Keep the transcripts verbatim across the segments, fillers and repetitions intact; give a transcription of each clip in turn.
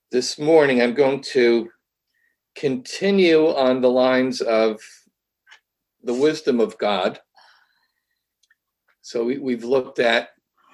This morning, I'm going to continue on the lines of the wisdom of God. So we, we've looked at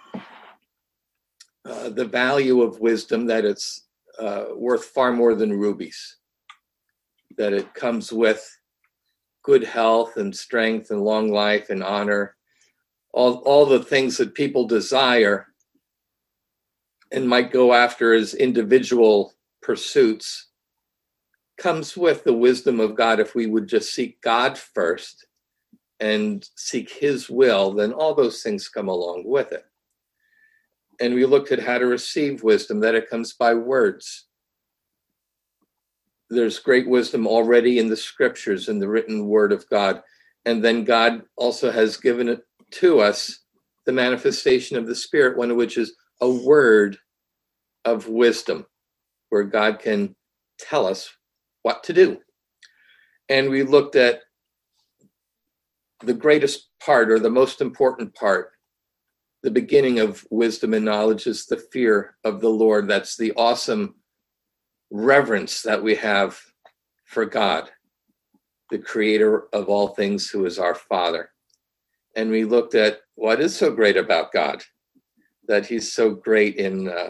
uh, the value of wisdom, that it's uh, worth far more than rubies, that it comes with good health and strength and long life and honor, all, all the things that people desire and might go after as individual pursuits, comes with the wisdom of God. If we would just seek God first and seek his will, then all those things come along with it. And we looked at how to receive wisdom, that it comes by words. There's great wisdom already in the scriptures, in the written word of God. And then God also has given it to us, the manifestation of the Spirit, one of which is a word of wisdom, where God can tell us what to do. And we looked at the greatest part, or the most important part, the beginning of wisdom and knowledge is the fear of the Lord. That's the awesome reverence that we have for God, the creator of all things, who is our Father. And we looked at what is so great about God, that he's so great in, uh,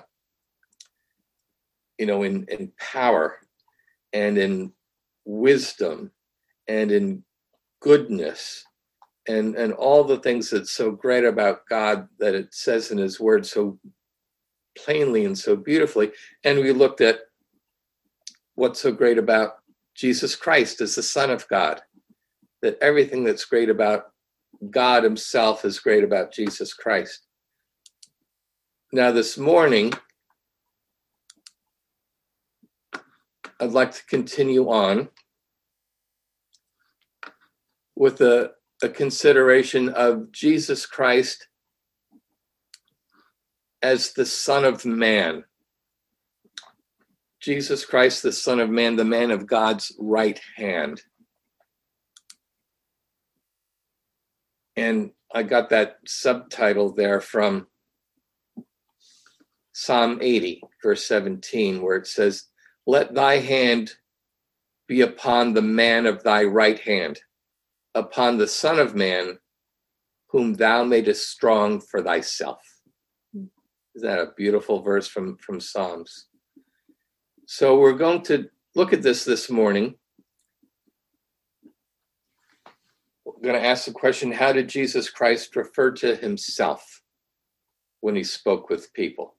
you know, in, in power and in wisdom and in goodness and, and all the things that's so great about God, that it says in his word so plainly and so beautifully. And we looked at what's so great about Jesus Christ as the Son of God, that everything that's great about God himself is great about Jesus Christ. Now this morning, I'd like to continue on with a, a consideration of Jesus Christ as the Son of Man. Jesus Christ, the Son of Man, the man of God's right hand. And I got that subtitle there from Psalm eighty, verse seventeen, where it says, "Let thy hand be upon the man of thy right hand, upon the Son of Man, whom thou madest strong for thyself." Is that a beautiful verse from, from Psalms? So we're going to look at this this morning. We're going to ask the question, how did Jesus Christ refer to himself when he spoke with people?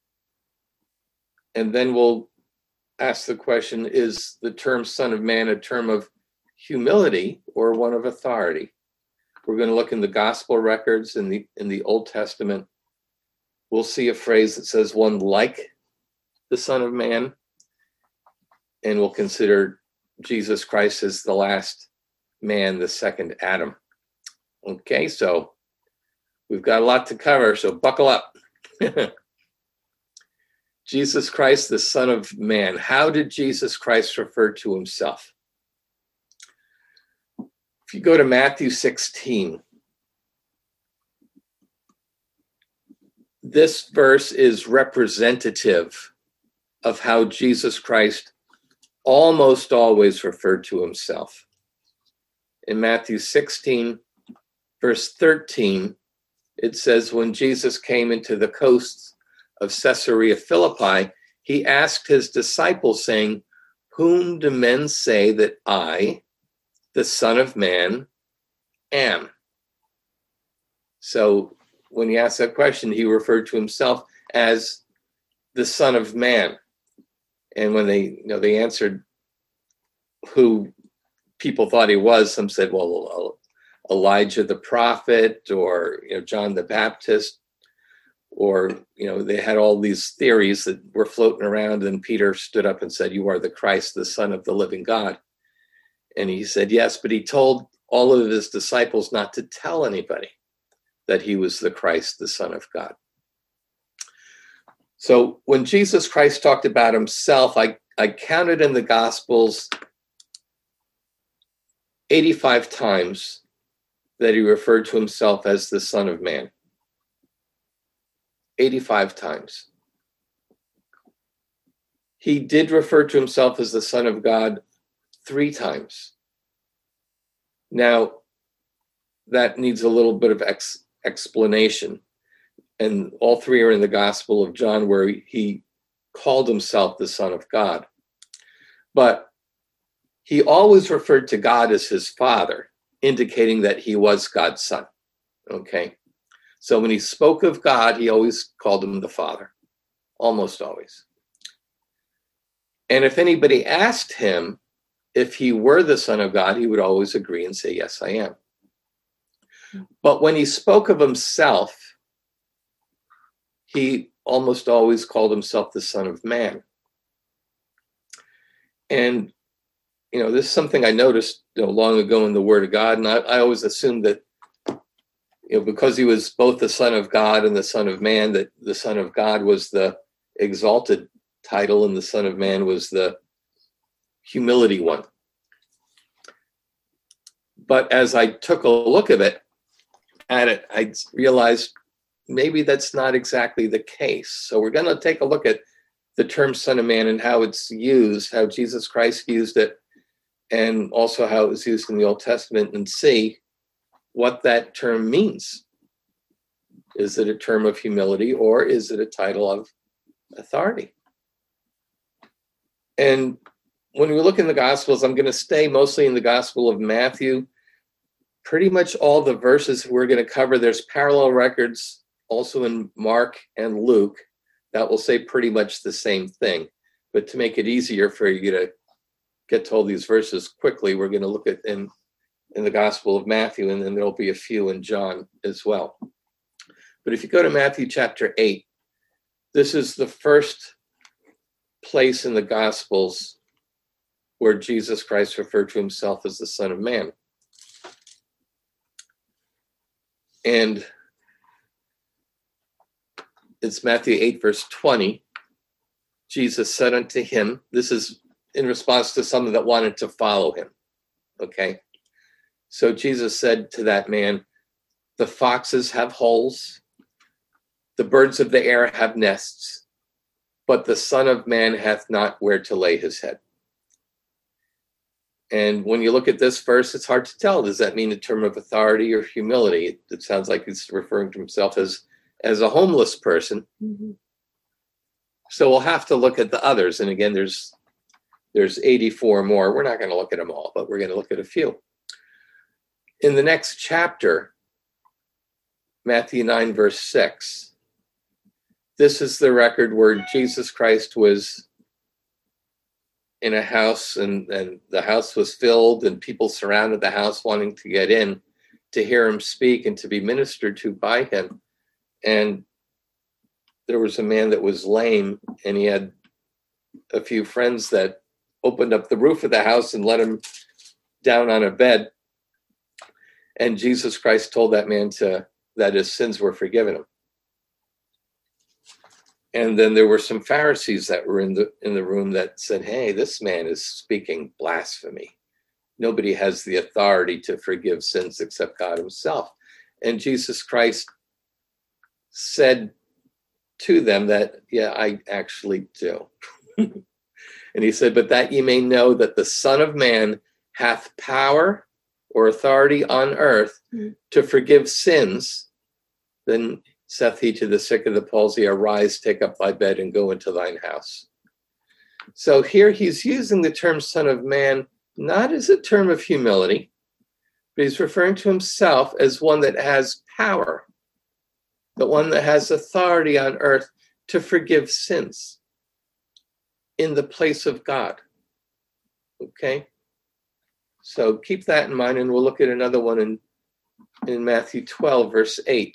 And then we'll ask the question, is the term Son of Man a term of humility or one of authority? We're going to look in the gospel records in the in the Old Testament. We'll see a phrase that says one like the Son of Man, and we'll consider Jesus Christ as the last man, the second Adam. Okay, so we've got a lot to cover, so buckle up. Jesus Christ, the Son of Man. How did Jesus Christ refer to himself? If you go to Matthew sixteen, this verse is representative of how Jesus Christ almost always referred to himself. In Matthew sixteen, verse thirteen, it says, when Jesus came into the coasts of Caesarea Philippi, he asked his disciples, saying, "Whom do men say that I, the Son of Man, am?" So when he asked that question, he referred to himself as the Son of Man. And when they, you know, they answered who people thought he was, some said, well, Elijah the prophet, or, you know, John the Baptist, or, you know, they had all these theories that were floating around. And Peter stood up and said, "You are the Christ, the Son of the living God." And he said, yes, but he told all of his disciples not to tell anybody that he was the Christ, the Son of God. So when Jesus Christ talked about himself, I, I counted in the Gospels eighty-five times that he referred to himself as the Son of Man. eighty-five times. He did refer to himself as the Son of God three times. Now, that needs a little bit of ex- explanation. And all three are in the Gospel of John, where he called himself the Son of God. But he always referred to God as his Father, indicating that he was God's Son. Okay? So when he spoke of God, he always called him the Father, almost always. And if anybody asked him if he were the Son of God, he would always agree and say, yes, I am. But when he spoke of himself, he almost always called himself the Son of Man. And, you know, this is something I noticed, you know, long ago in the Word of God. And I, I always assumed that, you know, because he was both the Son of God and the Son of Man, that the Son of God was the exalted title and the Son of Man was the humility one. But as I took a look at it, at it, I realized maybe that's not exactly the case. So we're going to take a look at the term Son of Man and how it's used, how Jesus Christ used it, and also how it was used in the Old Testament, and see what that term means. Is it a term of humility, or is it a title of authority? And when we look in the Gospels, I'm going to stay mostly in the Gospel of Matthew. Pretty much all the verses we're going to cover, there's parallel records also in Mark and Luke that will say pretty much the same thing. But to make it easier for you to get to all these verses quickly, we're going to look at in, in the Gospel of Matthew, and then there'll be a few in John as well. But if you go to Matthew chapter eight, this is the first place in the Gospels where Jesus Christ referred to himself as the Son of Man. And it's Matthew eight, verse twenty. Jesus said unto him, this is in response to some that wanted to follow him. Okay. So Jesus said to that man, the foxes have holes, the birds of the air have nests, but the Son of Man hath not where to lay his head. And when you look at this verse, it's hard to tell. Does that mean a term of authority or humility? It, it sounds like he's referring to himself as, as a homeless person. Mm-hmm. So we'll have to look at the others. And again, there's there's eighty-four more. We're not going to look at them all, but we're going to look at a few. In the next chapter, Matthew nine, verse six, this is the record where Jesus Christ was in a house, and, and the house was filled, and people surrounded the house wanting to get in to hear him speak and to be ministered to by him. And there was a man that was lame, and he had a few friends that opened up the roof of the house and let him down on a bed. And Jesus Christ told that man to that his sins were forgiven him. And then there were some Pharisees that were in the in the room that said, hey, this man is speaking blasphemy. Nobody has the authority to forgive sins except God himself. And Jesus Christ said to them that, yeah, I actually do. And he said, but that ye may know that the Son of Man hath power or authority on earth mm-hmm. to forgive sins, then saith he to the sick of the palsy, arise, take up thy bed, and go into thine house. So here he's using the term Son of Man not as a term of humility, but he's referring to himself as one that has power, the one that has authority on earth to forgive sins in the place of God. Okay? So keep that in mind, and we'll look at another one in, in Matthew twelve, verse eight.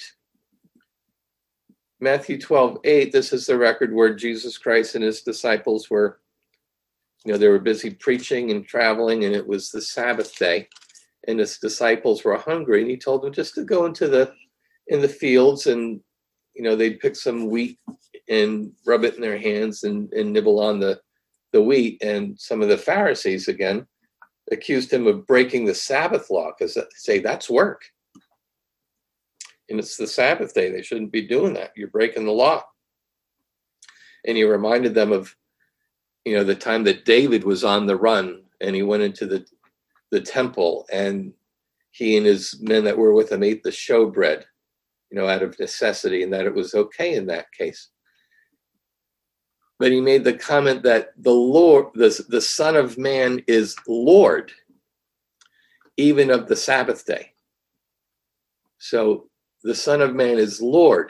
Matthew twelve, eight, this is the record where Jesus Christ and his disciples were, you know, they were busy preaching and traveling, and it was the Sabbath day, and his disciples were hungry, and he told them just to go into the in the fields, and, you know, they'd pick some wheat and rub it in their hands and, and nibble on the, the wheat. And some of the Pharisees, again, accused him of breaking the Sabbath law, because they say that's work. And it's the Sabbath day. They shouldn't be doing that. You're breaking the law. And he reminded them of you know, the time that David was on the run and he went into the, the temple, and he and his men that were with him ate the showbread, you know, out of necessity, and that it was okay in that case. But he made the comment that the Lord, the, the Son of Man is Lord, even of the Sabbath day. So the Son of Man is Lord.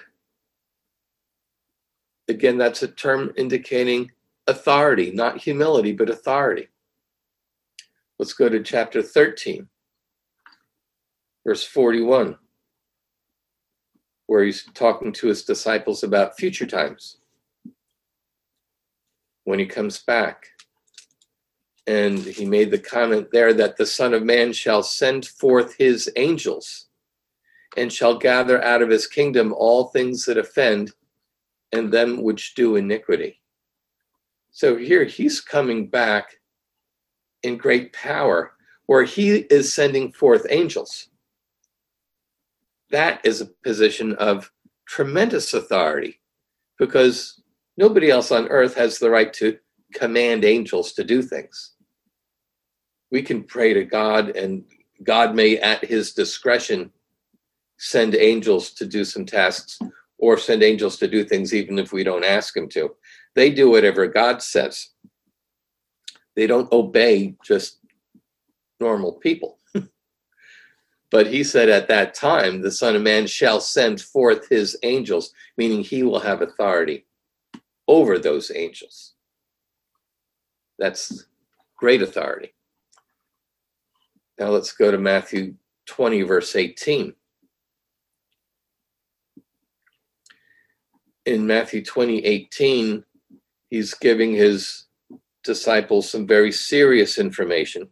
Again, that's a term indicating authority, not humility, but authority. Let's go to chapter thirteen, verse forty-one, where he's talking to his disciples about future times, when he comes back. And he made the comment there that the Son of Man shall send forth his angels and shall gather out of his kingdom all things that offend and them which do iniquity. So here he's coming back in great power, where he is sending forth angels. That is a position of tremendous authority, because nobody else on earth has the right to command angels to do things. We can pray to God, and God may, at his discretion, send angels to do some tasks, or send angels to do things even if we don't ask him to. They do whatever God says. They don't obey just normal people. But he said at that time, the Son of Man shall send forth his angels, meaning he will have authority over those angels. That's great authority. Now let's go to Matthew twenty, verse eighteen. In Matthew twenty, eighteen, he's giving his disciples some very serious information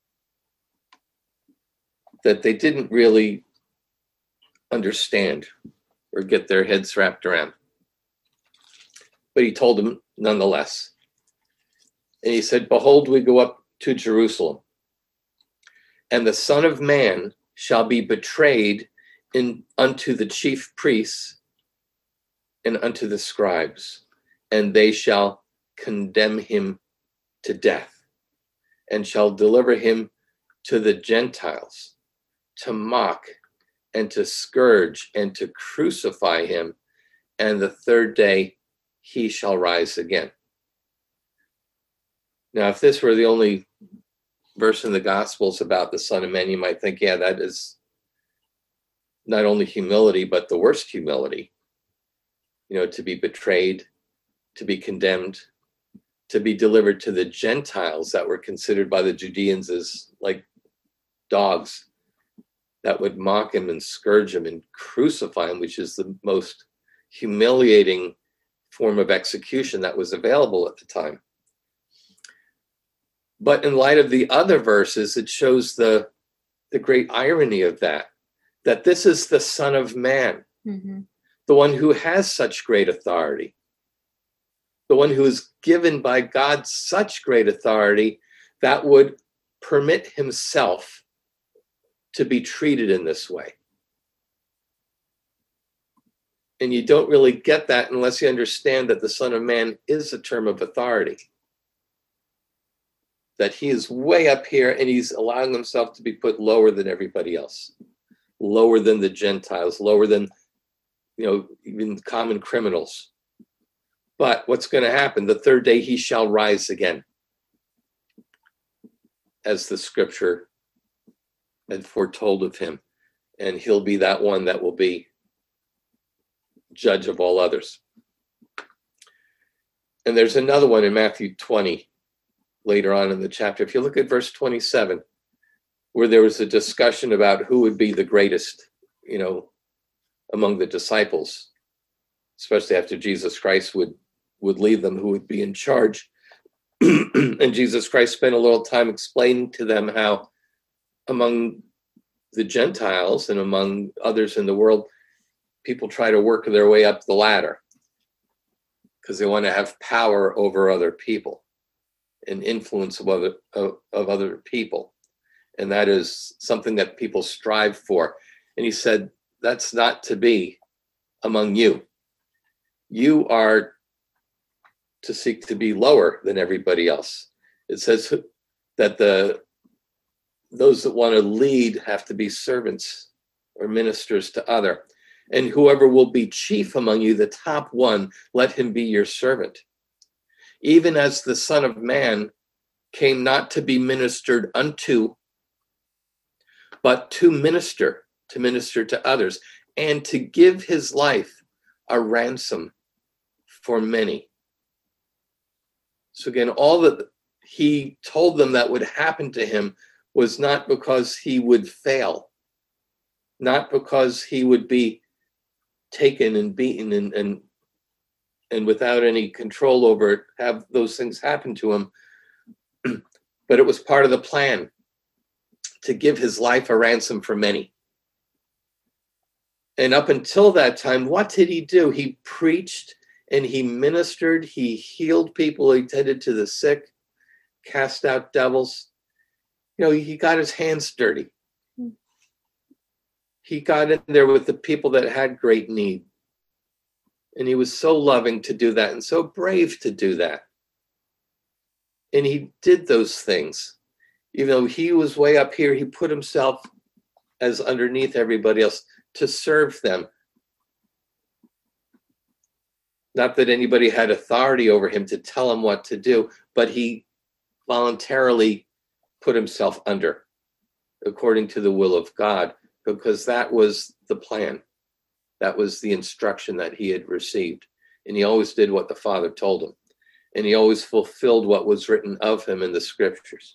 that they didn't really understand or get their heads wrapped around. But he told them nonetheless. And he said, "Behold, we go up to Jerusalem, and the Son of Man shall be betrayed in, unto the chief priests and unto the scribes, and they shall condemn him to death, and shall deliver him to the Gentiles, to mock and to scourge and to crucify him, and the third day he shall rise again." Now, if this were the only verse in the Gospels about the Son of Man, you might think, yeah, that is not only humility, but the worst humility. You know, to be betrayed, to be condemned, to be delivered to the Gentiles that were considered by the Judeans as like dogs, that would mock him and scourge him and crucify him, which is the most humiliating form of execution that was available at the time. But in light of the other verses, it shows the, the great irony of that, that this is the Son of Man, mm-hmm. the one who has such great authority, the one who is given by God such great authority that would permit himself to be treated in this way. And you don't really get that unless you understand that the Son of Man is a term of authority, that he is way up here and he's allowing himself to be put lower than everybody else, lower than the Gentiles, lower than, you know, even common criminals. But what's going to happen? The third day he shall rise again, as the scripture had foretold of him. And he'll be that one that will be judge of all others. And there's another one in Matthew twenty, later on in the chapter. If you look at verse twenty-seven, where there was a discussion about who would be the greatest, you know, among the disciples, especially after Jesus Christ would, would leave them, who would be in charge. And Jesus Christ spent a little time explaining to them how among the Gentiles and among others in the world, people try to work their way up the ladder because they want to have power over other people and influence of other, of, of other people. And that is something that people strive for. And he said, that's not to be among you. You are to seek to be lower than everybody else. It says that the those that want to lead have to be servants or ministers to other. And whoever will be chief among you, the top one, let him be your servant. Even as the Son of Man came not to be ministered unto, but to minister, to minister to others, and to give his life a ransom for many. So again, all that he told them that would happen to him was not because he would fail, not because he would be taken and beaten and, and, and without any control over it, have those things happen to him. But it was part of the plan to give his life a ransom for many. And up until that time, what did he do? He preached and he ministered, he healed people, he tended to the sick, cast out devils. You know, he got his hands dirty. He got in there with the people that had great need. And he was so loving to do that and so brave to do that. And he did those things. Even though he was way up here, he put himself as underneath everybody else to serve them. Not that anybody had authority over him to tell him what to do, but he voluntarily put himself under according to the will of God, because that was the plan. That was the instruction that he had received. And he always did what the Father told him. And he always fulfilled what was written of him in the scriptures.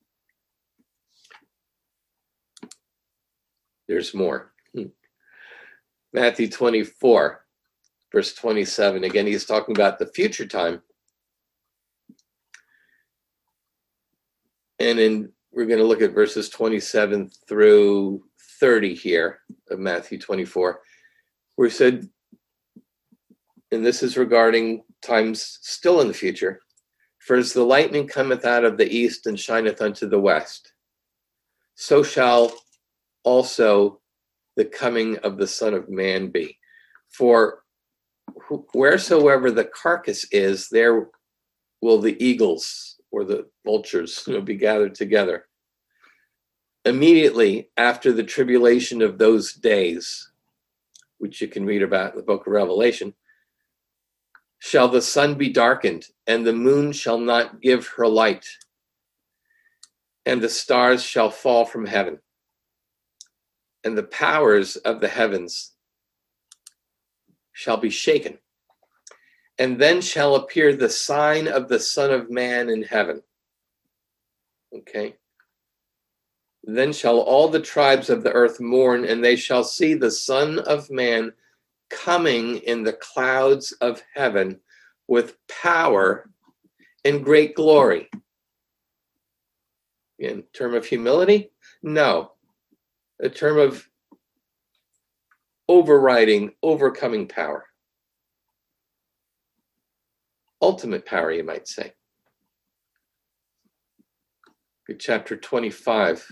There's more. Hmm. Matthew twenty-four, verse twenty-seven. Again, he's talking about the future time. And in we're going to look at verses twenty-seven through thirty here of Matthew twenty-four, where he said, and this is regarding times still in the future, for as the lightning cometh out of the east and shineth unto the west, so shall also the coming of the Son of Man be. For wheresoever the carcass is, there will the eagles or the vultures, you know, be gathered together. Immediately after the tribulation of those days, which you can read about in the book of Revelation, shall the sun be darkened, and the moon shall not give her light, and the stars shall fall from heaven, and the powers of the heavens shall be shaken. And then shall appear the sign of the Son of Man in heaven. Okay. Then shall all the tribes of the earth mourn, and they shall see the Son of Man coming in the clouds of heaven with power and great glory. In term of humility? No. A term of overriding, overcoming power. Ultimate power, you might say. Good, chapter twenty-five,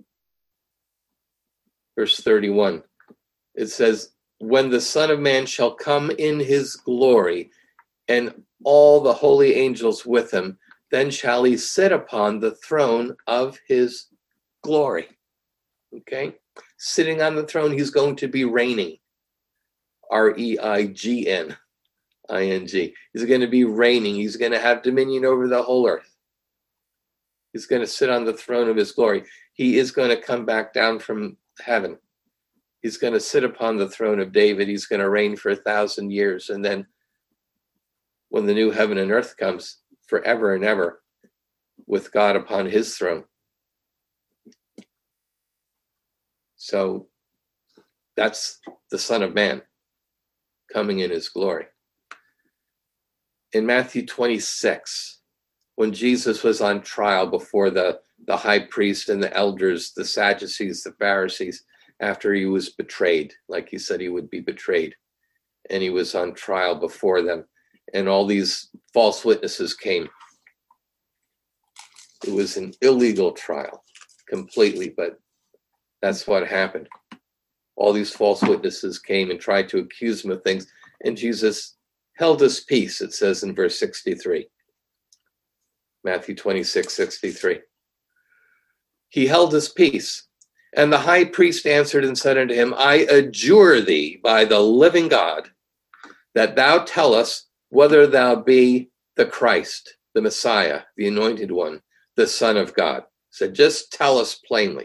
verse thirty-one. It says, when the Son of Man shall come in his glory, and all the holy angels with him, then shall he sit upon the throne of his glory. Okay? Sitting on the throne, he's going to be reigning. R E I G N I N G. He's going to be reigning. He's going to have dominion over the whole earth. He's going to sit on the throne of his glory. He is going to come back down from heaven. He's going to sit upon the throne of David. He's going to reign for a thousand years. And then when the new heaven and earth comes, forever and ever, with God upon his throne. So that's the Son of Man coming in his glory. In Matthew twenty-six, when Jesus was on trial before the, the high priest and the elders, the Sadducees, the Pharisees, after he was betrayed, like he said he would be betrayed, and he was on trial before them, and all these false witnesses came. It was an illegal trial completely, but that's what happened. All these false witnesses came and tried to accuse him of things, and Jesus held his peace, it says in verse sixty-three. Matthew twenty-six, sixty-three. He held his peace. And the high priest answered and said unto him, I adjure thee by the living God, that thou tell us whether thou be the Christ, the Messiah, the anointed one, the Son of God. So just tell us plainly.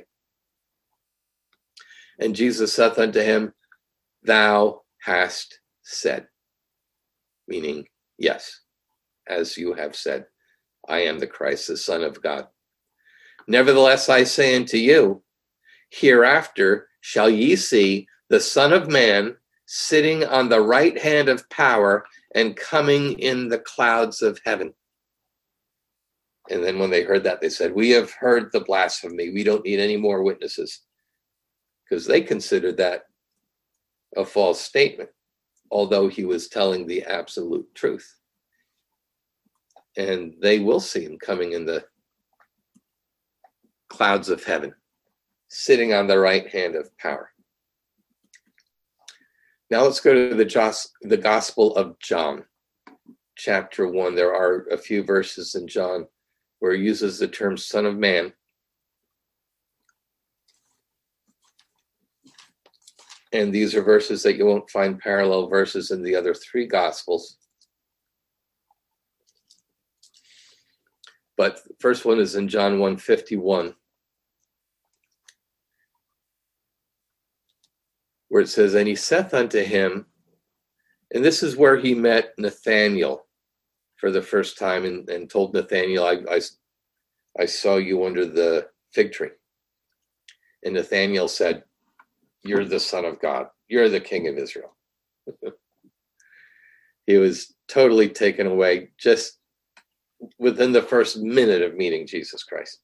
And Jesus saith unto him, thou hast said. Meaning, yes, as you have said, I am the Christ, the Son of God. Nevertheless, I say unto you, hereafter shall ye see the Son of Man sitting on the right hand of power and coming in the clouds of heaven. And then when they heard that, they said, we have heard the blasphemy. We don't need any more witnesses. Because they considered that a false statement, although he was telling the absolute truth. And they will see him coming in the clouds of heaven, sitting on the right hand of power. Now let's go to the, Jos- the Gospel of John, chapter one. There are a few verses in John where he uses the term Son of Man. And these are verses that you won't find parallel verses in the other three Gospels. But the first one is in John one fifty-one, where it says, and he saith unto him, and this is where he met Nathanael for the first time and, and told Nathanael, I, I, I saw you under the fig tree. And Nathanael said, you're the Son of God. You're the King of Israel. He was totally taken away just within the first minute of meeting Jesus Christ.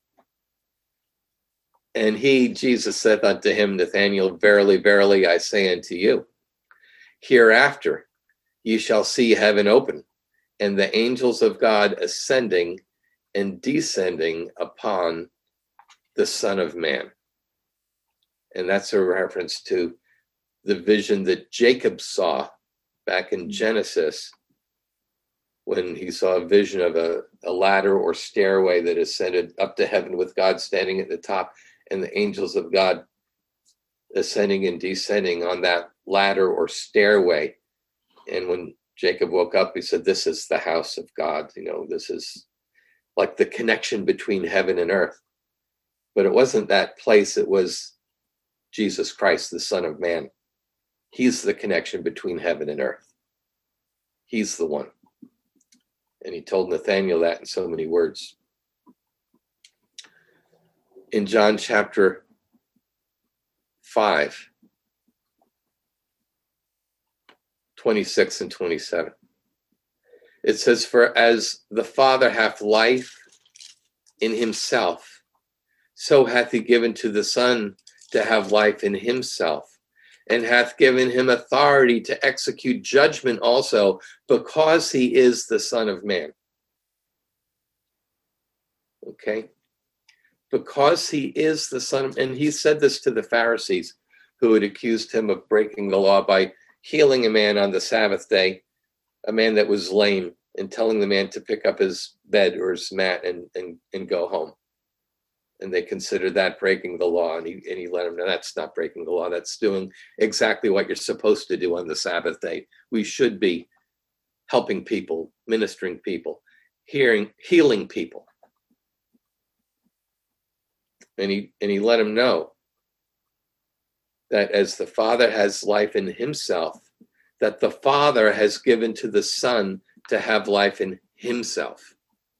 And he, Jesus, saith unto him, Nathanael, verily, verily, I say unto you, hereafter ye shall see heaven open, and the angels of God ascending and descending upon the Son of Man. And that's a reference to the vision that Jacob saw back in Genesis, when he saw a vision of a, a ladder or stairway that ascended up to heaven with God standing at the top and the angels of God ascending and descending on that ladder or stairway. And when Jacob woke up, he said, this is the house of God. You know, this is like the connection between heaven and earth. But it wasn't that place. It was Jesus Christ, the Son of Man. He's the connection between heaven and earth. He's the one. And he told Nathanael that in so many words. In John chapter five, twenty-six and twenty-seven, it says, for as the Father hath life in himself, so hath he given to the Son to have life in himself, and hath given him authority to execute judgment also, because he is the Son of Man. Okay? Because he is the Son of, and he said this to the Pharisees who had accused him of breaking the law by healing a man on the Sabbath day, a man that was lame, and telling the man to pick up his bed or his mat and, and, and go home. And they considered that breaking the law. And he, and he let them know that's not breaking the law. That's doing exactly what you're supposed to do on the Sabbath day. We should be helping people, ministering people, hearing, healing people. And he, and he let him know that as the Father has life in himself, that the Father has given to the Son to have life in himself.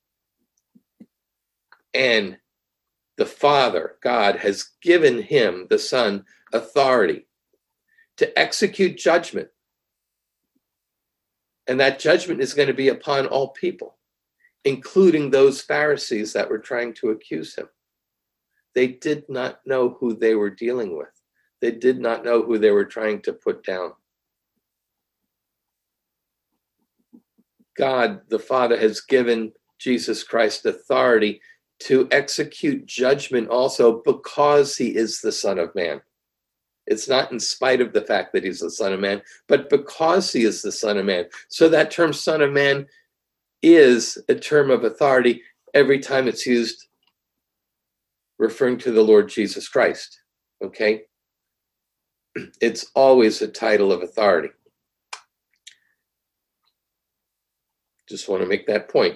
And the Father, God, has given him, the Son, authority to execute judgment. And that judgment is going to be upon all people, including those Pharisees that were trying to accuse him. They did not know who they were dealing with. They did not know who they were trying to put down. God, the Father, has given Jesus Christ authority to execute judgment also, because he is the Son of Man. It's not in spite of the fact that he's the Son of Man, but because he is the Son of Man. So that term Son of Man is a term of authority every time it's used referring to the Lord Jesus Christ, okay? It's always a title of authority. Just want to make that point.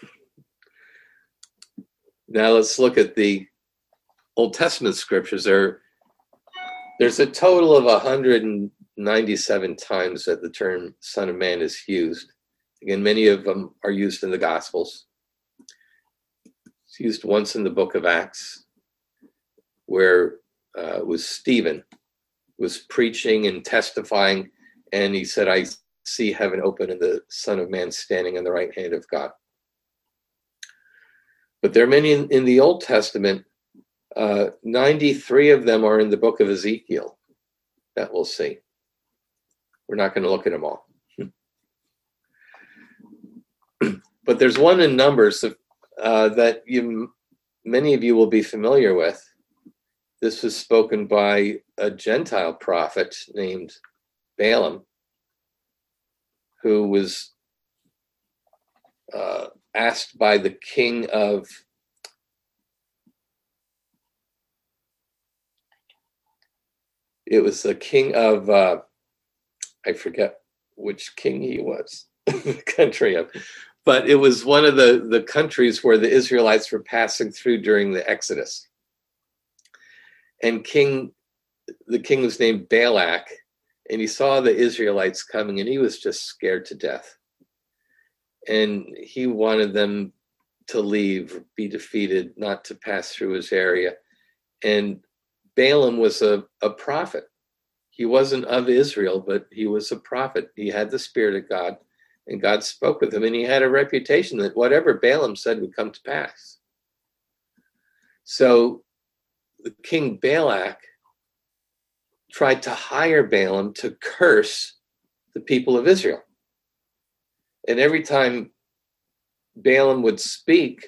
Now let's look at the Old Testament scriptures. There, there's a total of one hundred ninety-seven times that the term Son of Man is used. Again, many of them are used in the Gospels. It's used once in the book of Acts, where uh, it was Stephen was preaching and testifying, and he said, I see heaven open and the Son of Man standing on the right hand of God. But there are many in, in the Old Testament. Uh, ninety-three of them are in the book of Ezekiel. That we'll see. We're not going to look at them all. But there's one in Numbers uh, that you, many of you will be familiar with. This was spoken by a Gentile prophet named Balaam, who was uh, asked by the king of it was the king of uh, I forget which king he was, the country of, but it was one of the, the countries where the Israelites were passing through during the Exodus. And king, the king was named Balak, and he saw the Israelites coming, and he was just scared to death. And he wanted them to leave, be defeated, not to pass through his area. And Balaam was a, a prophet. He wasn't of Israel, but he was a prophet. He had the Spirit of God, and God spoke with him, and he had a reputation that whatever Balaam said would come to pass. So the king Balak tried to hire Balaam to curse the people of Israel. And every time Balaam would speak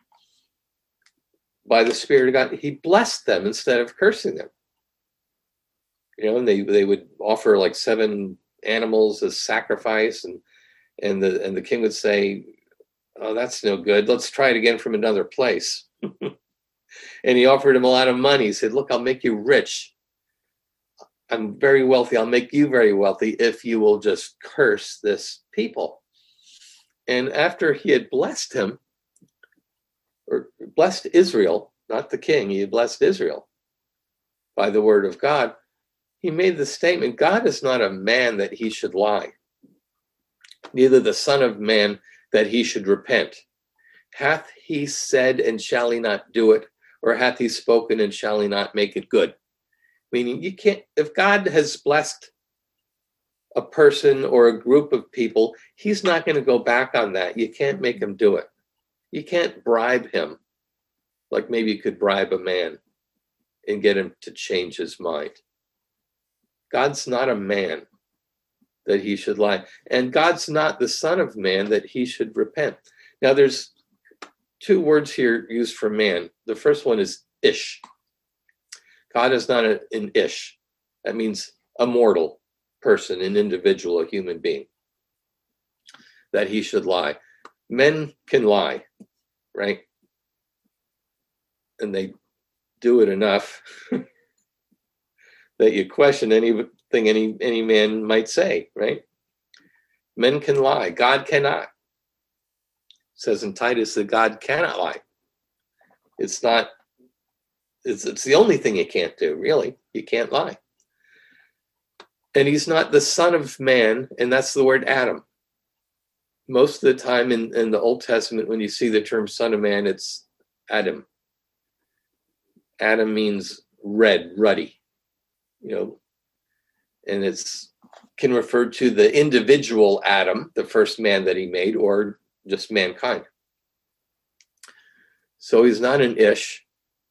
by the Spirit of God, he blessed them instead of cursing them. You know, and they, they would offer like seven animals as sacrifice, and and the and the king would say, oh, that's no good. Let's try it again from another place. And he offered him a lot of money. He said, look, I'll make you rich. I'm very wealthy. I'll make you very wealthy if you will just curse this people. And after he had blessed him, or blessed Israel, not the king, he had blessed Israel by the word of God, he made the statement, God is not a man that he should lie, neither the Son of Man that he should repent. Hath he said, and shall he not do it? Or hath he spoken, and shall he not make it good? Meaning, you can't, if God has blessed a person or a group of people, he's not going to go back on that. You can't make him do it. You can't bribe him like maybe you could bribe a man and get him to change his mind. God's not a man that he should lie. And God's not the Son of Man that he should repent. Now, there's two words here used for man. The first one is ish. God is not a, an ish. That means a mortal person, an individual, a human being, that he should lie. Men can lie, right? And they do it enough that you question anything any, any man might say, right? Men can lie. God cannot. It says in Titus that God cannot lie. It's not, it's, it's the only thing you can't do, really. You can't lie. And he's not the Son of Man, and that's the word Adam. Most of the time in, in the Old Testament, when you see the term Son of Man, it's Adam. Adam means red, ruddy, you know, and it's can refer to the individual Adam, the first man that he made, or just mankind. So he's not an ish.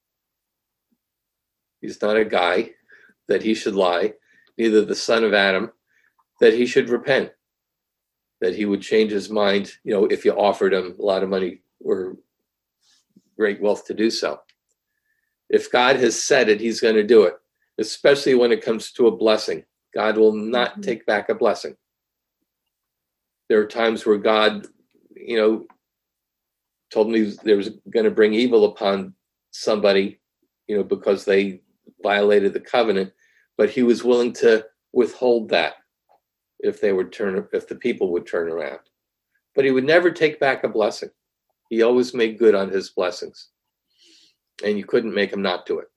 He's not a guy that he should lie, neither the son of Adam, that he should repent, that he would change his mind, you know, if you offered him a lot of money or great wealth to do so. If God has said it, he's going to do it. especially when it comes to a blessing. God will not mm-hmm. take back a blessing. There are times where God, you know, told me there was going to bring evil upon somebody, you know, because they violated the covenant, but he was willing to withhold that if they would turn, if the people would turn around. But he would never take back a blessing. He always made good on his blessings, and you couldn't make him not do it.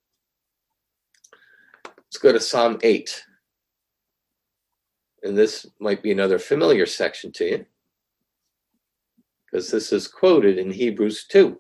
Let's go to Psalm eight. And this might be another familiar section to you, because this is quoted in Hebrews two.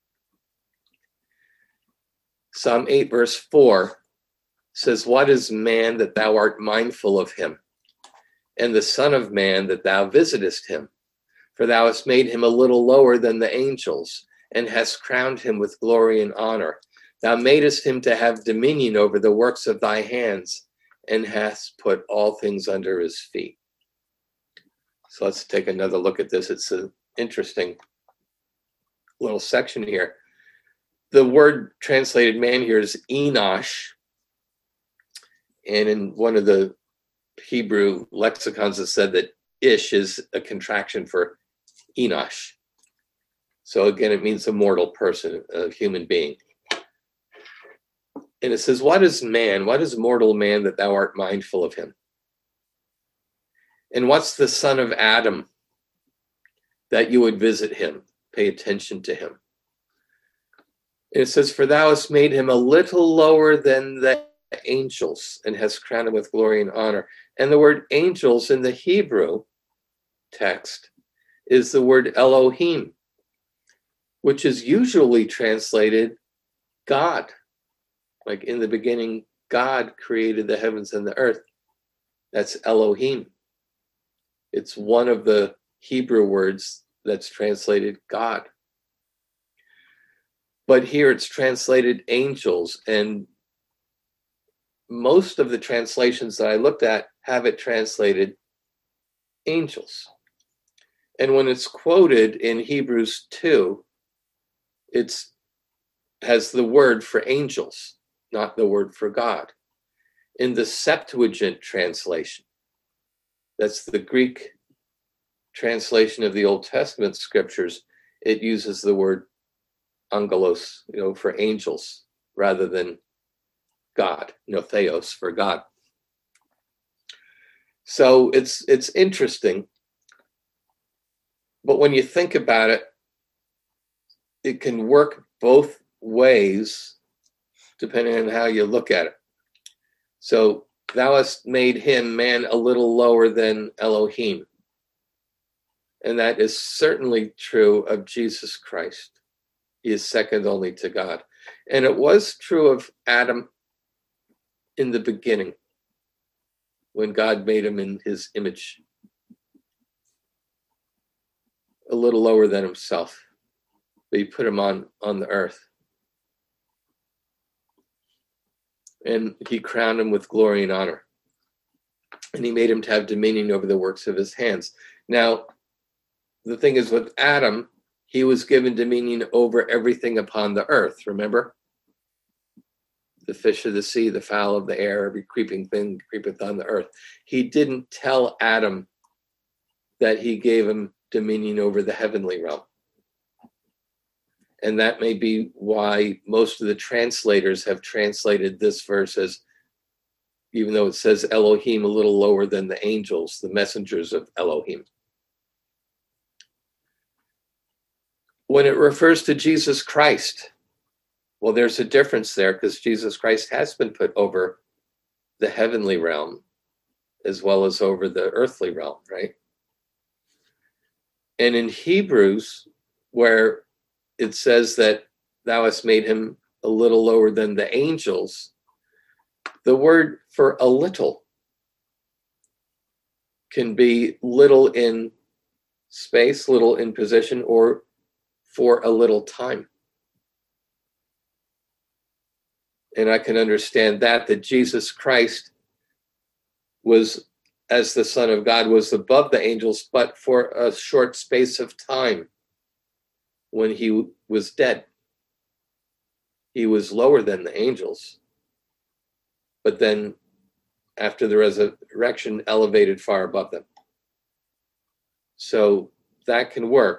Psalm eight, verse four says, "What is man that thou art mindful of him, and the Son of Man that thou visitest him? For thou hast made him a little lower than the angels, and hast crowned him with glory and honor. Thou madest him to have dominion over the works of thy hands, and hast put all things under his feet." So let's take another look at this. It's an interesting little section here. The word translated man here is Enosh. And in one of the Hebrew lexicons, it said that Ish is a contraction for Enosh. So again, it means a mortal person, a human being. And it says, "What is man? What is mortal man that thou art mindful of him? And what's the son of Adam that you would visit him, pay attention to him?" And it says, "For thou hast made him a little lower than the angels, and hast crowned him with glory and honor." And the word angels in the Hebrew text is the word Elohim, which is usually translated God. Like in the beginning, God created the heavens and the earth. That's Elohim. It's one of the Hebrew words that's translated God. But here it's translated angels, and most of the translations that I looked at have it translated angels. And when it's quoted in Hebrews two, it's has the word for angels, not the word for God. In the Septuagint translation, that's the Greek translation of the Old Testament scriptures, it uses the word angelos, you know, for angels, rather than God, you know, theos for God. So it's it's interesting. But when you think about it, it can work both ways depending on how you look at it. So thou hast made him, man, a little lower than Elohim. And that is certainly true of Jesus Christ. He is second only to God. And it was true of Adam in the beginning, when God made him in his image, a little lower than himself, but he put him on, on the earth. And he crowned him with glory and honor. And he made him to have dominion over the works of his hands. Now, the thing is, with Adam, he was given dominion over everything upon the earth, remember? The fish of the sea, the fowl of the air, every creeping thing creepeth on the earth. He didn't tell Adam that he gave him dominion over the heavenly realm. And that may be why most of the translators have translated this verse as, even though it says Elohim a little lower than the angels, the messengers of Elohim. When it refers to Jesus Christ, well, there's a difference there, because Jesus Christ has been put over the heavenly realm as well as over the earthly realm, right? And in Hebrews, where it says that thou hast made him a little lower than the angels, the word for a little can be little in space, little in position, or for a little time. And I can understand that, that Jesus Christ was, as the Son of God, was above the angels, but for a short space of time when he was dead. He was lower than the angels, but then after the resurrection, elevated far above them. So that can work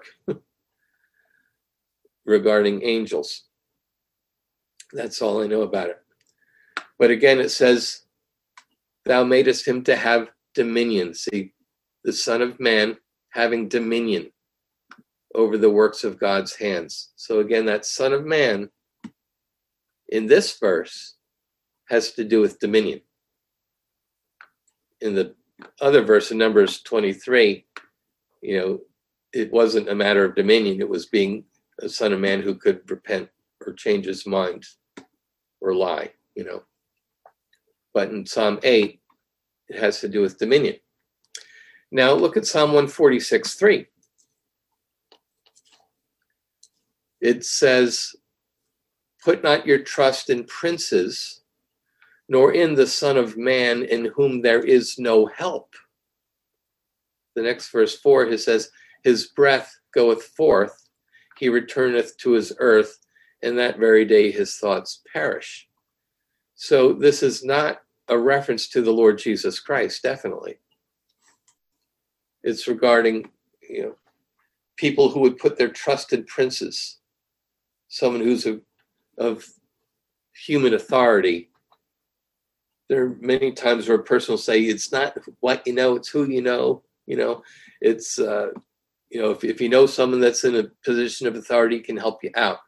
regarding angels. That's all I know about it. But again, it says, thou madest him to have dominion. See, the Son of Man having dominion over the works of God's hands. So again, that Son of Man in this verse has to do with dominion. In the other verse in Numbers twenty-three, you know, it wasn't a matter of dominion. It was being a son of man who could repent or change his mind or lie, you know. But in Psalm eight, it has to do with dominion. Now look at Psalm one forty-six, three. It says, put not your trust in princes, nor in the Son of Man, in whom there is no help. The next verse four, it says, his breath goeth forth, he returneth to his earth, and that very day his thoughts perish. So this is not a reference to the Lord Jesus Christ, definitely. It's regarding, you know, people who would put their trust in princes, someone who's a, of human authority. There are many times where a person will say, it's not what you know, it's who you know. You know, it's, uh, you know, if, if you know someone that's in a position of authority, can help you out.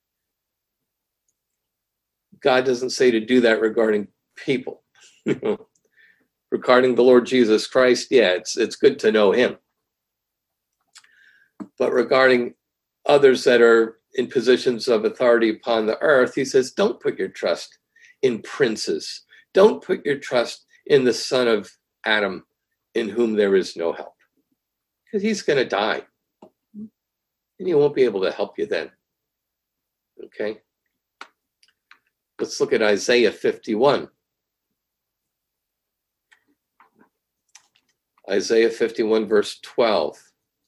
God doesn't say to do that regarding people. Regarding the Lord Jesus Christ, yeah, it's it's good to know him. But regarding others that are in positions of authority upon the earth, he says, don't put your trust in princes. Don't put your trust in the son of Adam, in whom there is no help. Because he's going to die. And he won't be able to help you then. Okay? Let's look at Isaiah fifty-one. Isaiah fifty-one, verse twelve.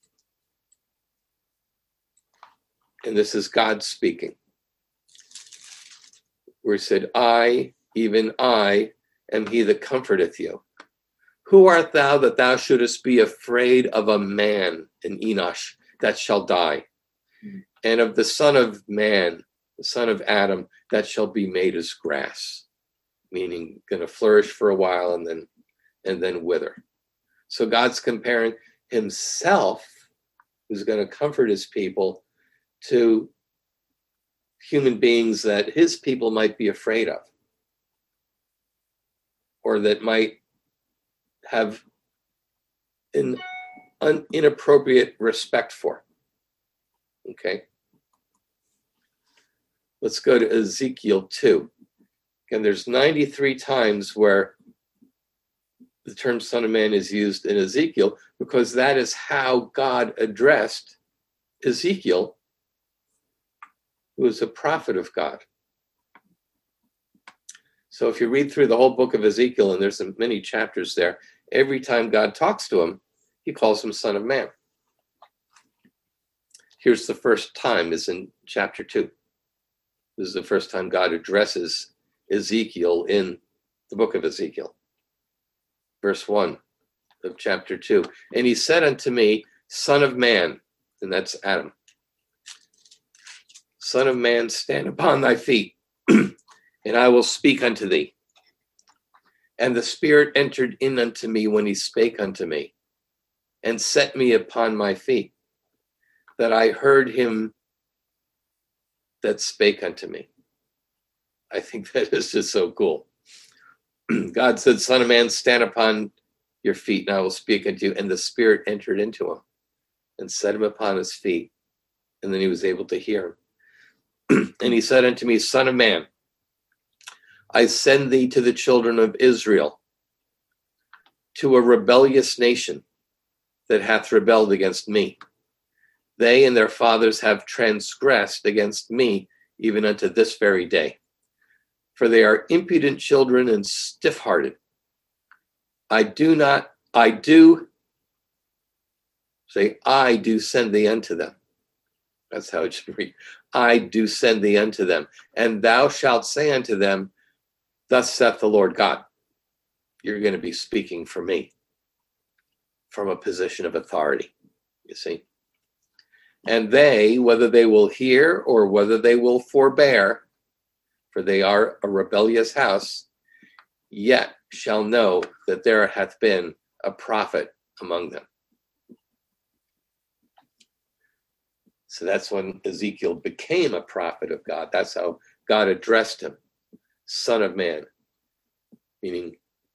And this is God speaking. Where he said, I, even I, am he that comforteth you. Who art thou that thou shouldest be afraid of a man, an Enosh, that shall die? Mm-hmm. And of the son of man, the son of Adam, that shall be made as grass, meaning going to flourish for a while and then and then wither. So God's comparing himself, who's going to comfort his people, to human beings that his people might be afraid of, or that might have an un, inappropriate respect for. Okay. Let's go to Ezekiel two. Again, there's ninety-three times where the term Son of Man is used in Ezekiel, because that is how God addressed Ezekiel, who was a prophet of God. So if you read through the whole book of Ezekiel, and there's many chapters there, every time God talks to him, he calls him Son of Man. Here's the first time, is in chapter two. This is the first time God addresses Ezekiel in the book of Ezekiel. Verse one of chapter two. And he said unto me, Son of man, and that's Adam. Son of man, stand upon thy feet, and I will speak unto thee. And the Spirit entered in unto me when he spake unto me, and set me upon my feet, that I heard him that spake unto me. I think that is just so cool. God said, Son of man, stand upon your feet, and I will speak unto you. And the Spirit entered into him and set him upon his feet. And then he was able to hear him. And he said unto me, Son of man, I send thee to the children of Israel, to a rebellious nation that hath rebelled against me. They and their fathers have transgressed against me, even unto this very day. For they are impudent children and stiff-hearted. I do not, I do, say, I do send thee unto them. That's how it should read. I do send thee unto them. And thou shalt say unto them, Thus saith the Lord God. You're going to be speaking for me from a position of authority, you see. And they, whether they will hear or whether they will forbear, for they are a rebellious house, yet shall know that there hath been a prophet among them. So that's when Ezekiel became a prophet of God. That's how God addressed him, Son of Man, meaning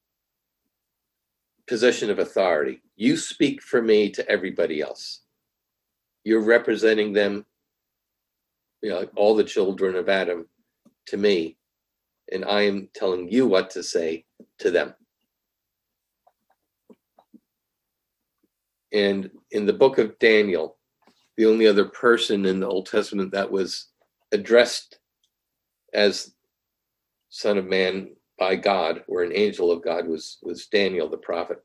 position of authority. You speak for me to everybody else. You're representing them, you know, all the children of Adam to me, and I am telling you what to say to them. And in the book of Daniel, the only other person in the Old Testament that was addressed as Son of Man by God, or an angel of God, was, was Daniel the prophet.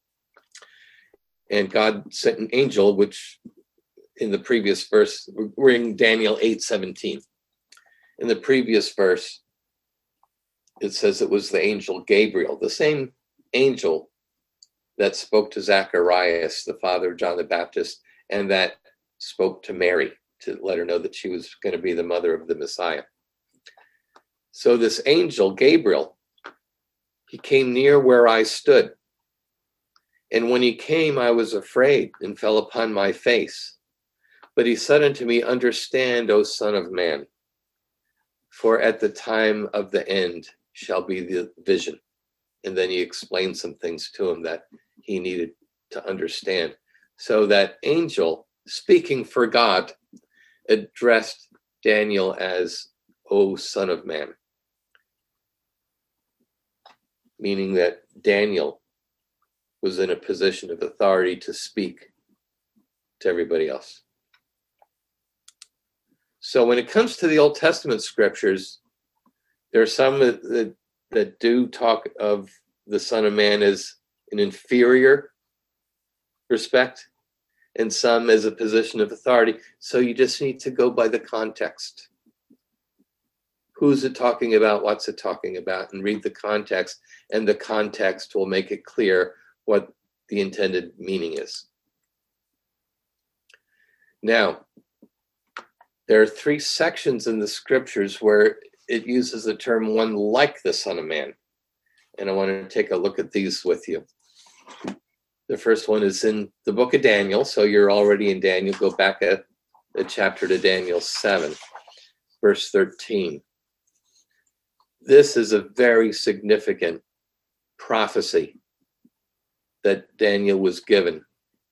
And God sent an angel, which in the previous verse, we're in Daniel eight seventeen. In the previous verse, it says it was the angel Gabriel, the same angel that spoke to Zacharias, the father of John the Baptist, and that spoke to Mary to let her know that she was going to be the mother of the Messiah. So this angel, Gabriel, he came near where I stood. And when he came, I was afraid and fell upon my face. But he said unto me, understand, O Son of Man, for at the time of the end shall be the vision. And then he explained some things to him that he needed to understand. So that angel, speaking for God, addressed Daniel as, O Son of Man, meaning that Daniel was in a position of authority to speak to everybody else. So when it comes to the Old Testament scriptures, there are some that, that, that do talk of the Son of Man as an inferior respect, and some as a position of authority. So you just need to go by the context. Who's it talking about? What's it talking about? And read the context, and the context will make it clear what the intended meaning is. Now, there are three sections in the scriptures where it uses the term one like the Son of Man. And I want to take a look at these with you. The first one is in the book of Daniel. So you're already in Daniel. Go back a, a chapter to Daniel seven, verse thirteen. This is a very significant prophecy that Daniel was given.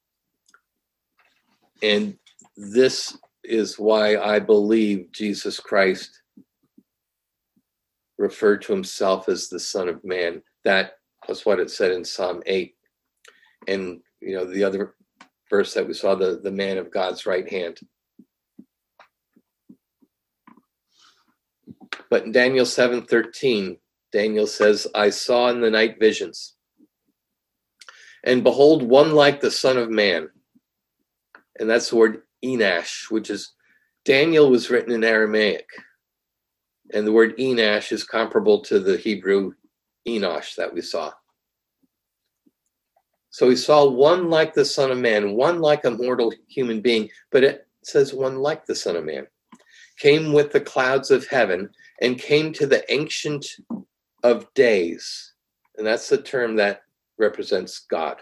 And this is why I believe Jesus Christ referred to himself as the Son of Man. That was what it said in Psalm eight. And, you know, the other verse that we saw, the, the man of God's right hand. But in Daniel seven thirteen, Daniel says, I saw in the night visions, and behold, one like the Son of Man. And that's the word Enash, which is, Daniel was written in Aramaic. And the word Enash is comparable to the Hebrew Enosh that we saw. So he saw one like the Son of Man, one like a mortal human being, but it says one like the Son of Man, came with the clouds of heaven and came to the Ancient of Days. And that's the term that represents God.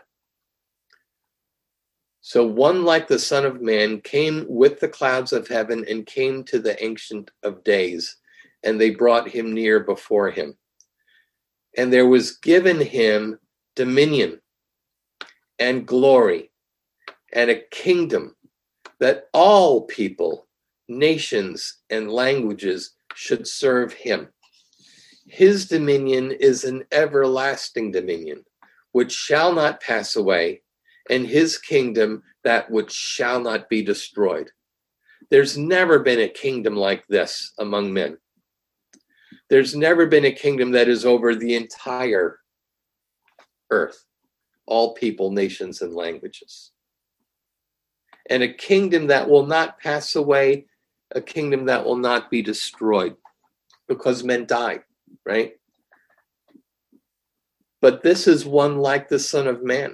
So one like the Son of Man came with the clouds of heaven and came to the Ancient of Days, and they brought him near before him. And there was given him dominion and glory and a kingdom, that all people, nations, and languages should serve him. His dominion is an everlasting dominion, which shall not pass away, and his kingdom that which shall not be destroyed. There's never been a kingdom like this among men. There's never been a kingdom that is over the entire earth, all people, nations, and languages. And a kingdom that will not pass away, a kingdom that will not be destroyed, because men die, right? But this is one like the Son of Man.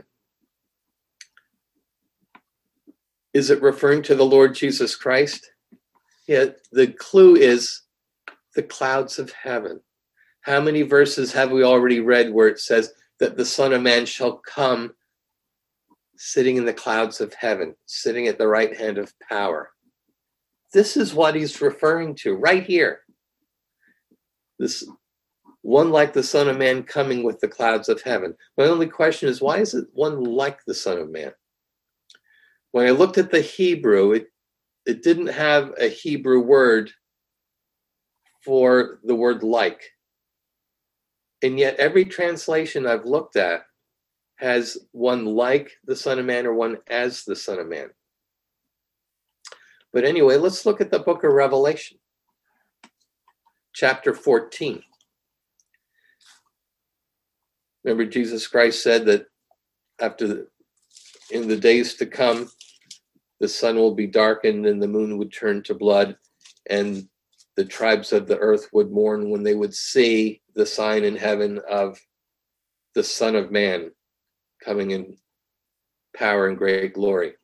Is it referring to the Lord Jesus Christ? Yeah, the clue is the clouds of heaven. How many verses have we already read where it says that the Son of Man shall come sitting in the clouds of heaven, sitting at the right hand of power? This is what he's referring to right here. This one like the Son of Man coming with the clouds of heaven. My only question is, why is it one like the Son of Man? When I looked at the Hebrew, it, it didn't have a Hebrew word for the word like. And yet every translation I've looked at has one like the Son of Man or one as the Son of Man. But anyway, let's look at the book of Revelation, chapter fourteen. Remember, Jesus Christ said that after the, in the days to come, the sun will be darkened and the moon would turn to blood, and the tribes of the earth would mourn when they would see the sign in heaven of the Son of Man coming in power and great glory.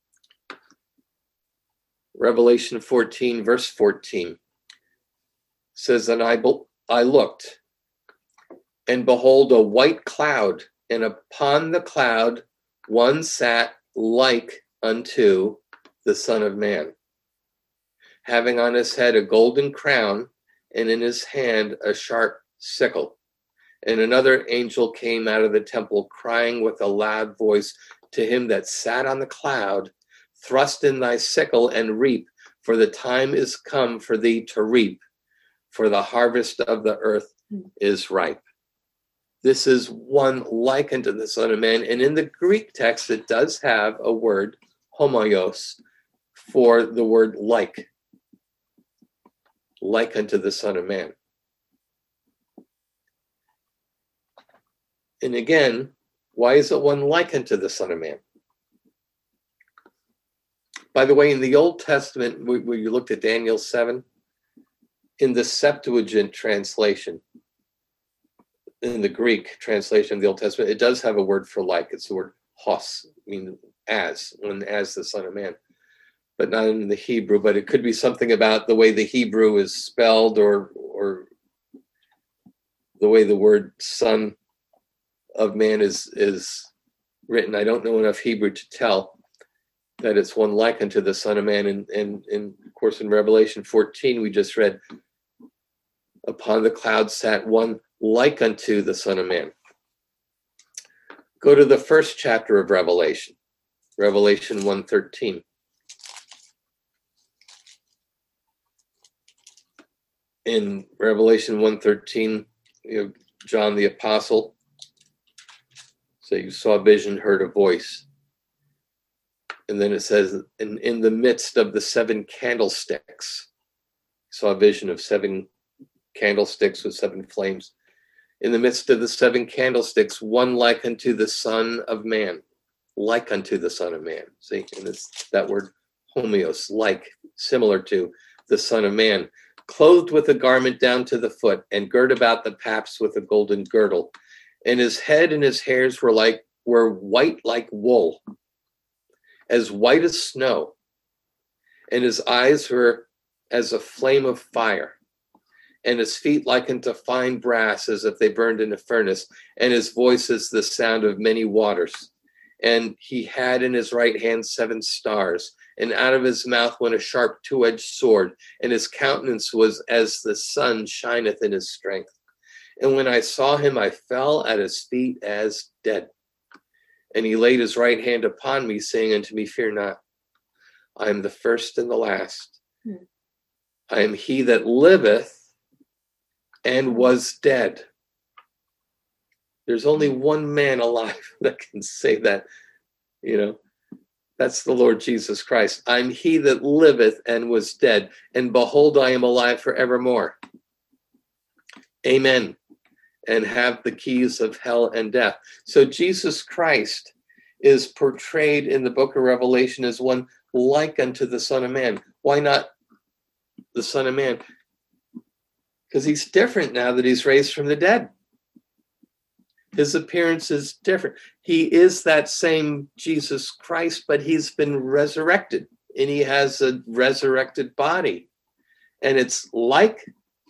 Revelation fourteen, verse fourteen says, And I, I looked, and behold, a white cloud, and upon the cloud one sat like unto the Son of Man, having on his head a golden crown, and in his hand a sharp sickle. And another angel came out of the temple, crying with a loud voice to him that sat on the cloud, Thrust in thy sickle and reap, for the time is come for thee to reap, for the harvest of the earth is ripe. This is one like unto the Son of Man. And in the Greek text, it does have a word, homoios, for the word like, like unto the Son of Man. And again, why is it one like unto the Son of Man? By the way, in the Old Testament, where you looked at Daniel seven, in the Septuagint translation, in the Greek translation of the Old Testament, it does have a word for like. It's the word hos, meaning as, when as the Son of Man, but not in the Hebrew. But it could be something about the way the Hebrew is spelled, or or the way the word Son of Man is is written. I don't know enough Hebrew to tell that it's one like unto the Son of Man. And, and, and of course, in Revelation fourteen, we just read, upon the cloud sat one like unto the Son of Man. Go to the first chapter of Revelation, Revelation one thirteen. In Revelation one thirteen, you have John the Apostle. So you saw a vision, heard a voice. And then it says, in, in the midst of the seven candlesticks, saw a vision of seven candlesticks with seven flames. In the midst of the seven candlesticks, one like unto the Son of Man, like unto the Son of Man. See, and it's that word homoios, like, similar to the Son of Man, clothed with a garment down to the foot, and girt about the paps with a golden girdle. And his head and his hairs were like were white like wool, as white as snow, and his eyes were as a flame of fire, and his feet like unto fine brass, as if they burned in a furnace, and his voice as the sound of many waters. And he had in his right hand seven stars, and out of his mouth went a sharp two-edged sword, and his countenance was as the sun shineth in his strength. And when I saw him, I fell at his feet as dead. And he laid his right hand upon me, saying unto me, Fear not, I am the first and the last. Hmm. I am he that liveth and was dead. There's only one man alive that can say that, you know. That's the Lord Jesus Christ. I'm he that liveth and was dead, and behold, I am alive forevermore. Amen. And have the keys of hell and death. So Jesus Christ is portrayed in the book of Revelation as one like unto the Son of Man. Why not the Son of Man? Because he's different now that he's raised from the dead. His appearance is different. He is that same Jesus Christ, but he's been resurrected, and he has a resurrected body. And it's like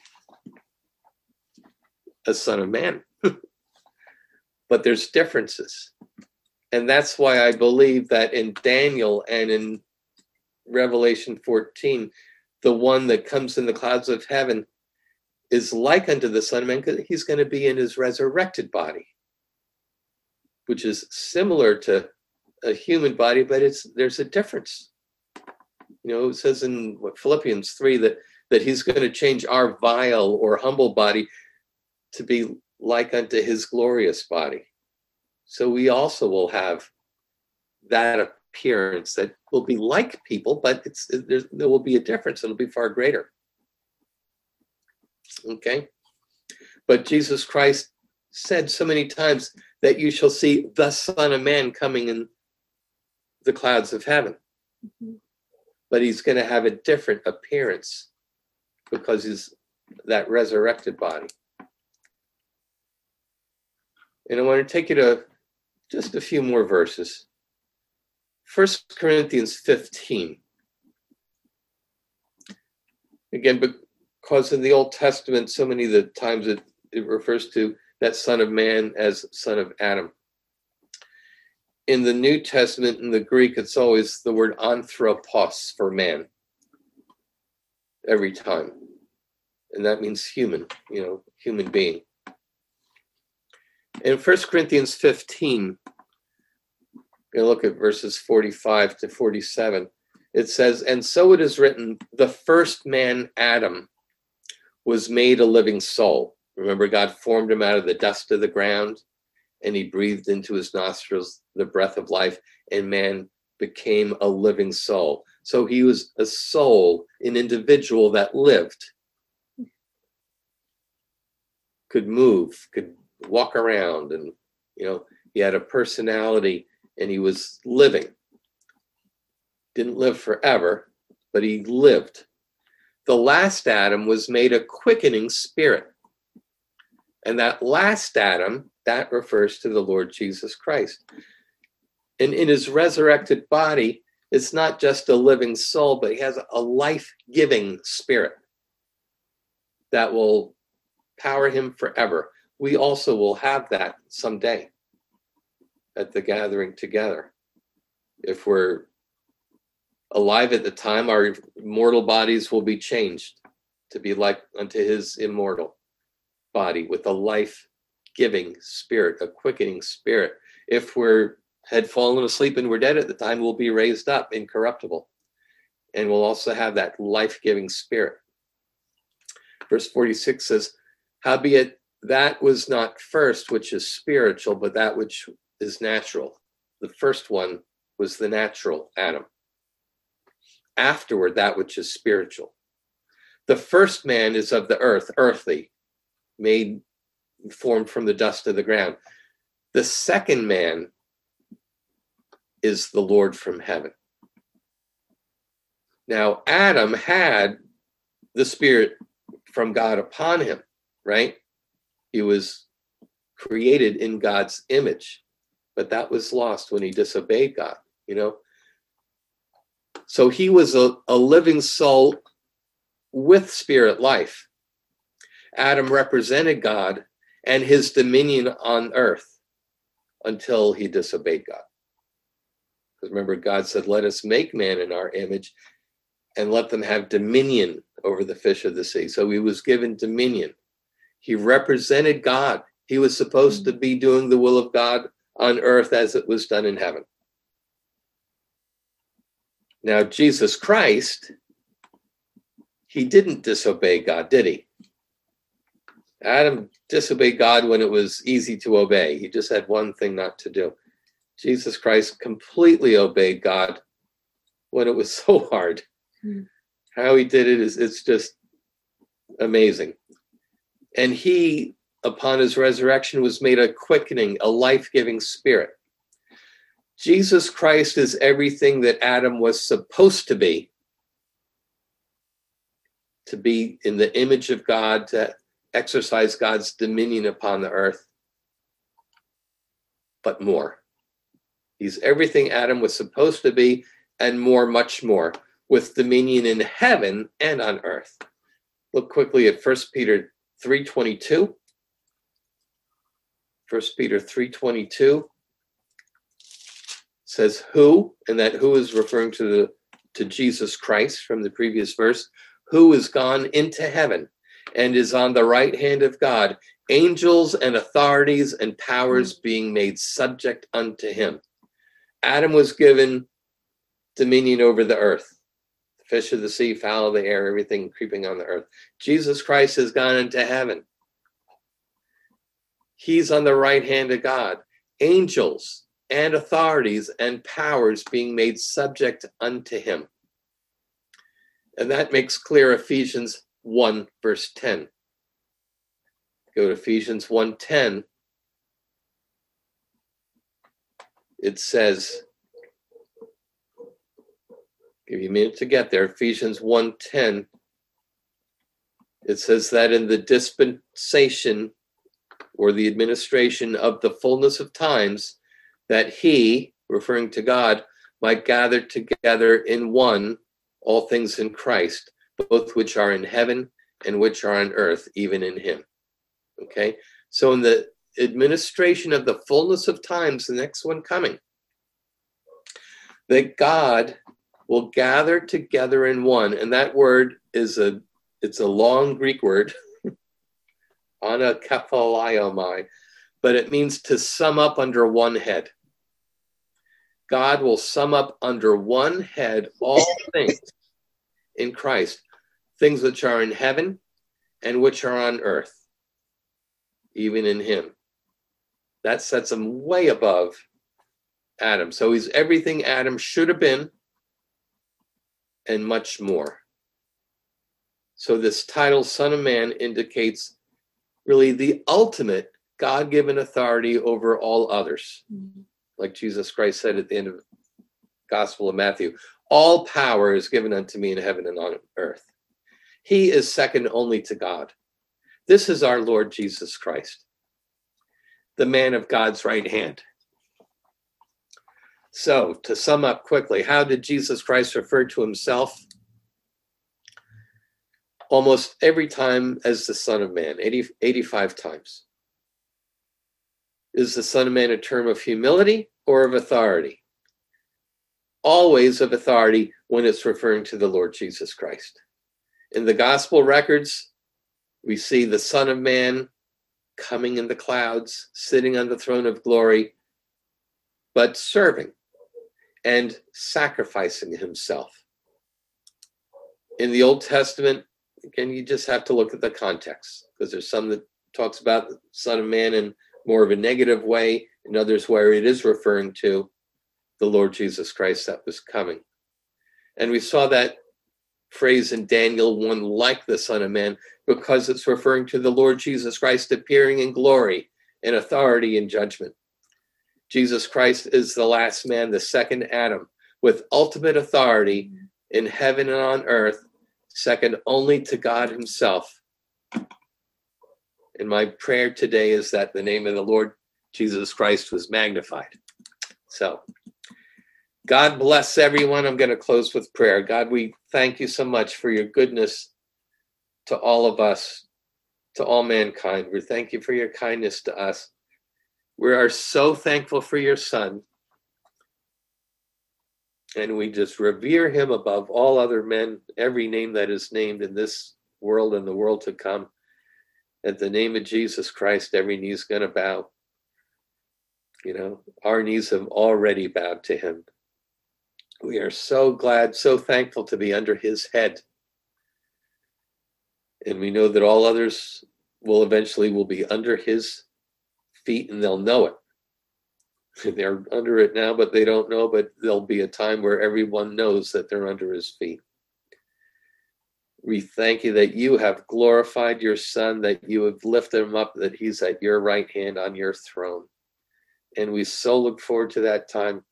a son of man. But there's differences. And that's why I believe that in Daniel and in Revelation fourteen, the one that comes in the clouds of heaven is like unto the Son of Man, because he's going to be in his resurrected body, which is similar to a human body, but it's there's a difference. You know, it says in what, Philippians three that, that he's going to change our vile or humble body to be like unto his glorious body. So we also will have that appearance that will be like people, but it's there will be a difference. It'll be far greater. Okay? But Jesus Christ said so many times that you shall see the Son of Man coming in the clouds of heaven. Mm-hmm. But he's going to have a different appearance because he's that resurrected body. And I want to take you to just a few more verses. First Corinthians fifteen. Again, because in the Old Testament, so many of the times it, it refers to that Son of Man as Son of Adam. In the New Testament, in the Greek, it's always the word anthropos for man, every time. And that means human, you know, human being. In First Corinthians fifteen, we're going to look at verses forty-five to forty-seven. It says, and so it is written, the first man, Adam, was made a living soul. Remember, God formed him out of the dust of the ground, and he breathed into his nostrils the breath of life, and man became a living soul. So he was a soul, an individual that lived, could move, could walk around, and, you know, he had a personality, and he was living. Didn't live forever, but he lived. The last Adam was made a quickening spirit. And that last Adam, that refers to the Lord Jesus Christ. And in his resurrected body, it's not just a living soul, but he has a life-giving spirit that will power him forever. We also will have that someday at the gathering together. If we're alive at the time, our mortal bodies will be changed to be like unto his immortal body with a life-giving spirit, a quickening spirit. If we're had fallen asleep and we're dead at the time, we'll be raised up incorruptible. And we'll also have that life-giving spirit. Verse forty-six says, howbeit that was not first, which is spiritual, but that which is natural. The first one was the natural Adam. Afterward, that which is spiritual. The first man is of the earth, earthly, made, formed from the dust of the ground. The second man is the Lord from heaven. Now, Adam had the Spirit from God upon him, right? He was created in God's image, but that was lost when he disobeyed God, you know? So he was a, a living soul with spirit life. Adam represented God and his dominion on earth until he disobeyed God. Because remember, God said, let us make man in our image and let them have dominion over the fish of the sea. So he was given dominion. He represented God. He was supposed to be doing the will of God on earth as it was done in heaven. Now, Jesus Christ, he didn't disobey God, did he? Adam disobeyed God when it was easy to obey. He just had one thing not to do. Jesus Christ completely obeyed God when it was so hard. Mm. How he did it is it's just amazing. And he, upon his resurrection, was made a quickening, a life-giving spirit. Jesus Christ is everything that Adam was supposed to be, to be in the image of God, to exercise God's dominion upon the earth. but more. He's everything Adam was supposed to be and more, much more, with dominion in heaven and on earth. Look quickly at First Peter three twenty-two. First Peter three twenty-two says who, and that who is referring to the to Jesus Christ from the previous verse, who is gone into heaven and is on the right hand of God, angels and authorities and powers being made subject unto him. Adam was given dominion over the earth, the fish of the sea, fowl of the air, everything creeping on the earth. Jesus Christ has gone into heaven. He's on the right hand of God. Angels and authorities and powers being made subject unto him. And that makes clear Ephesians one, verse ten. Go to Ephesians one ten. It says, give you a minute to get there, Ephesians one ten. It says that in the dispensation or the administration of the fullness of times, that he, referring to God, might gather together in one all things in Christ, both which are in heaven and which are on earth, even in him. Okay? So in the administration of the fullness of times, the next one coming, that God will gather together in one, and that word is a, it's a long Greek word, anakephalaiomai, but it means to sum up under one head. God will sum up under one head all things in Christ, things which are in heaven and which are on earth, even in him. That sets him way above Adam. So he's everything Adam should have been and much more. So this title, Son of Man, indicates really the ultimate God-given authority over all others. Mm-hmm. Like Jesus Christ said at the end of the Gospel of Matthew, all power is given unto me in heaven and on earth. He is second only to God. This is our Lord Jesus Christ, the man of God's right hand. So to sum up quickly, how did Jesus Christ refer to himself? Almost every time as the Son of Man, eighty, eighty-five times. Is the Son of Man a term of humility or of authority? Always of authority when it's referring to the Lord Jesus Christ. In the gospel records, we see the Son of Man coming in the clouds, sitting on the throne of glory, but serving and sacrificing himself. In the Old Testament, again, you just have to look at the context, because there's some that talks about the Son of Man in more of a negative way, and others where it is referring to the Lord Jesus Christ that was coming. And we saw that phrase in Daniel one, like the Son of Man, because it's referring to the Lord Jesus Christ appearing in glory and authority and judgment. Jesus Christ is the last man, the second Adam, with ultimate authority in heaven and on earth, second only to God himself. And my prayer today is that the name of the Lord Jesus Christ was magnified. So, God bless everyone. I'm going to close with prayer. God, we thank you so much for your goodness to all of us, to all mankind. We thank you for your kindness to us. We are so thankful for your Son. And we just revere him above all other men, every name that is named in this world and the world to come. At the name of Jesus Christ, every knee is going to bow. You know, our knees have already bowed to him. We are so glad, so thankful to be under his head. And we know that all others will eventually will be under his feet, and they'll know it. They're under it now, but they don't know, but there'll be a time where everyone knows that they're under his feet. We thank you that you have glorified your Son, that you have lifted him up, that he's at your right hand on your throne. And we so look forward to that time.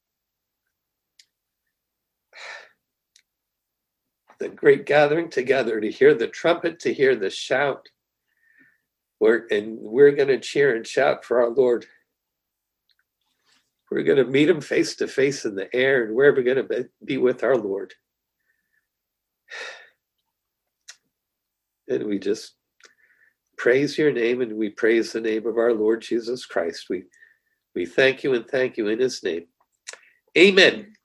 The great gathering together to hear the trumpet, to hear the shout. We're, and we're going to cheer and shout for our Lord. We're going to meet him face to face in the air, and we're going to be with our Lord. And we just praise your name, and we praise the name of our Lord Jesus Christ. We, we thank you and thank you in his name. Amen.